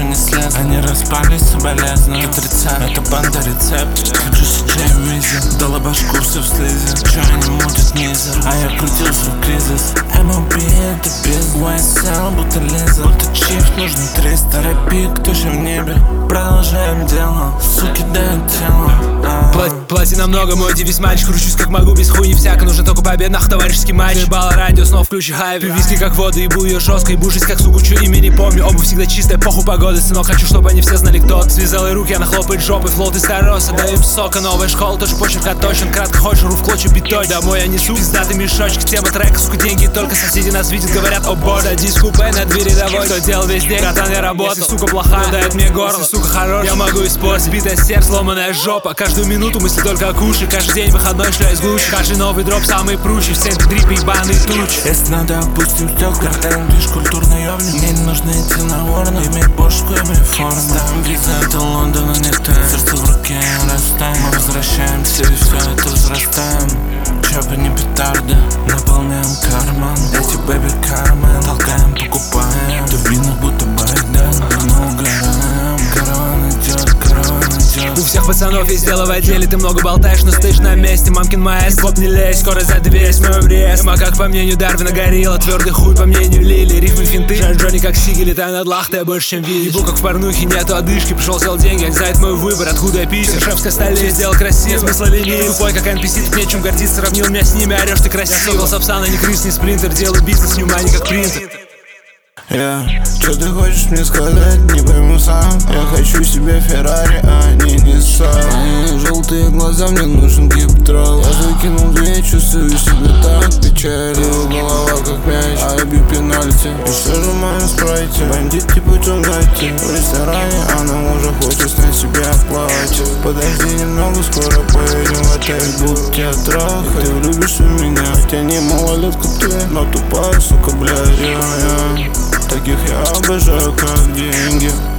не слез. Они распались, соболезную. Это банда рецепт. Хочу сечей в визе. Дала башку все в слизи. Чё они мутят низа? А я крутился в кризис. MLB это бизнес. YSL будто лиза. Будто чиф нужно 300 рапик. Точно в небе. Продолжаем дело. Суки дают тело. Плати намного, мой девиз мальчик. Кручусь как могу, без хуйни всяко. Нужен только победных товарищеский матч. Заебало радио, снова включи хайп. Пью виски как воду, ебу ее жестко. Ебу жизнь как суку, чью имя не помню. Обувь всегда чистая, похуй погоды. Сынок, хочу, чтобы они все знали, кто ты. Связал и руки, она хлопает жопой. Флот из староса, даю им сока. Новая школа, тоже почерк отточен. Кратко хочешь, ру в клочья битой. Домой я несу пиздатый мешочек. Тема трека, сука, деньги. Только соседи нас видят, говорят, о боже. Садись в купе, на двери рядовой. Кто делал весь день, братан, я работал. Если сука плохая, дает мне горло. Если сука хорош, я могу испортить. Битое сердце, сломанная жопа. Каждую минуту мысли только о куше. Каждый день выходной шляюсь глушь. Каждый новый дроп самый прущий. В центре дрип ебаный туч. Если надо, опустим стекла. Лишь культурный ёбник. Мне не нужно идти на ворона. Иметь бошку, иметь форму. Ставим виза, это Лондон, а не тайм. Сердце в руке, растаем. Мы возвращаемся и все это взрастаем. Чопы не петарды, наполняем карман. Эти бэби кармен, толкаем, покупаем. То видно, будто Байден, но угораем. Караван идет, караван идет. У всех пацанов есть дело в отделе. Ты много болтаешь, но стоишь на месте. Мамкин маэс, поп не лезь, скоро за дверь с моим рез. Эма как по мнению Дарвина горилла. Твердый хуй по мнению Лили. Рифмы финты, Джонни как Сиги. Летаю над лахтой, я больше чем видишь. Ебу как в порнухе, нету одышки. Пришел, взял деньги, за это мой выбор. Откуда я писем? Шефская столица, сделал красиво. Смысла ленив, тупой как NPC. Тут нечем гордиться, сравнил меня с ними. Орешь ты красиво. Я сокол Сапсана, не крыс, не спринтер. Делаю бизнес, внимание как принтер. Чё ты хочешь мне сказать, не пойму сам. Я хочу себе Феррари, а не Nissan. Желтые глаза, мне нужен гип-трол. Я закинул две, чувствую себя так печалью. Голова как мяч, а я бью пенальти. И все же в моем спрайте бандитки путем гайти. В ресторане она уже хочет снять себе платье. Подожди немного, скоро поедем в отель. Буду тебя трахать, ты влюбишься в меня. Хотя не малолетка ты, но тупая, сука, блядь. Таких я обожаю, как деньги.